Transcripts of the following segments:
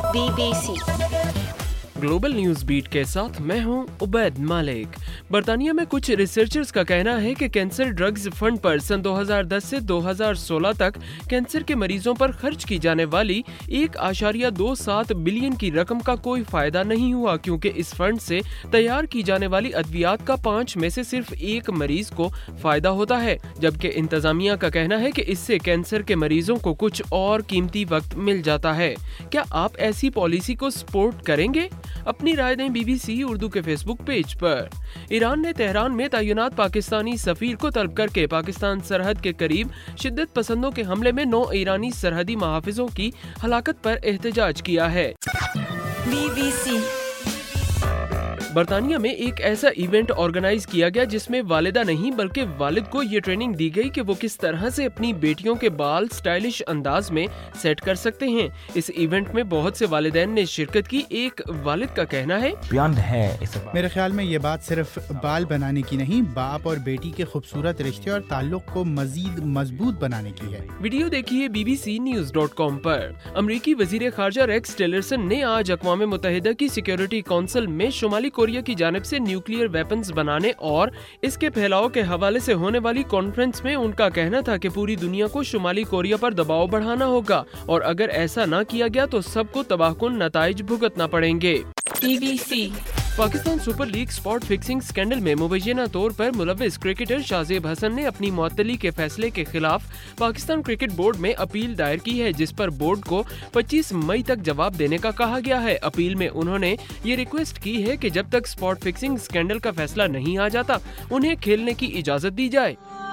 BBC global news beat के साथ मैं हूं उबैद मालिक। बर्तानिया में कुछ रिसर्चर्स का कहना है कि कैंसर ड्रग्स फंड पर सन 2010 से 2016 तक कैंसर के मरीजों पर खर्च की जाने वाली 1.27 बिलियन की रकम का कोई फायदा नहीं हुआ, क्योंकि इस फंड से तैयार की जाने वाली अद्वियात का 5 में से सिर्फ 1 मरीज को फायदा होता है, जबकि इंतजामिया का कहना है कि इससे कैंसर के मरीजों को कुछ और कीमती वक्त मिल जाता है। क्या आप ऐसी पॉलिसी को सपोर्ट करेंगे? अपनी राय दें BBC उर्दू के फेसबुक पेज पर। ईरान ने तेहरान में तैनात पाकिस्तानी सफीर को तलब करके पाकिस्तान सरहद के करीब शिद्दत पसंदों के हमले में 9 ईरानी सरहदी मुहाफिजों की हलाकत पर एहतजाज किया है। BBC बर्तानिया में एक ऐसा इवेंट ऑर्गेनाइज किया गया जिसमें वालिदा नहीं बल्कि वालिद को ये ट्रेनिंग दी गई कि वो किस तरह से अपनी बेटियों के बाल स्टाइलिश अंदाज में सेट कर सकते हैं। इस इवेंट में बहुत से वालिदैन ने शिरकत की। एक वालिद का कहना है, मेरे ख्याल में ये बात सिर्फ बाल बनाने की नहीं, बाप और बेटी के खूबसूरत रिश्ते और ताल्लुक को मजीद मजबूत बनाने की है। वीडियो देखिए bbcnews.com पर। अमरीकी वजीर खारजा रेक्स टिलरसन ने आज अक़वाम मुत्तहिदा की सिक्योरिटी काउंसिल में शुमाली कोरिया की जानिब से न्यूक्लियर वेपन्स बनाने और इसके फैलाव के हवाले से होने वाली कॉन्फ्रेंस में उनका कहना था कि पूरी दुनिया को शुमाली कोरिया पर दबाव बढ़ाना होगा और अगर ऐसा न किया गया तो सबको तबाहकुन नताइज भुगतना पड़ेंगे। BBC Pakistan super league spot fixing scandal में मुबैना तौर पर मुलव्विस क्रिकेटर शाहजेब हसन ने अपनी मुअत्तली के फैसले के खिलाफ पाकिस्तान क्रिकेट बोर्ड में अपील दायर की है, जिस पर बोर्ड को 25 मई तक जवाब देने का कहा गया है। अपील में उन्होंने ये रिक्वेस्ट की है कि जब तक स्पॉट फिक्सिंग स्कैंडल का फैसला नहीं आ जाता उन्हें खेलने की इजाजत दी जाए।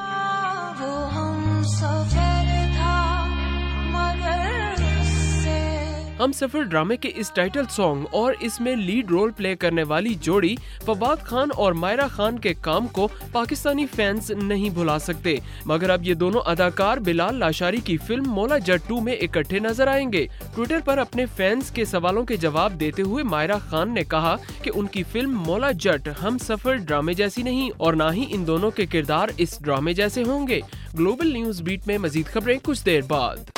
हम सफर ड्रामे के इस टाइटल सॉन्ग और इसमें लीड रोल प्ले करने वाली जोड़ी फवाद खान और मायरा खान के काम को पाकिस्तानी फैंस नहीं भुला सकते, मगर अब ये दोनों अदाकार बिलाल लाशारी की फिल्म मौला जट 2 में इकट्ठे नजर आएंगे। ट्विटर पर अपने फैंस के सवालों के जवाब देते हुए मायरा खान ने कहा कि उनकी फिल्म मौला जट हम सफर ड्रामे जैसी नहीं और ना ही इन दोनों के किरदार इस ड्रामे जैसे होंगे। ग्लोबल न्यूज बीट में मजीद खबरें कुछ देर बाद।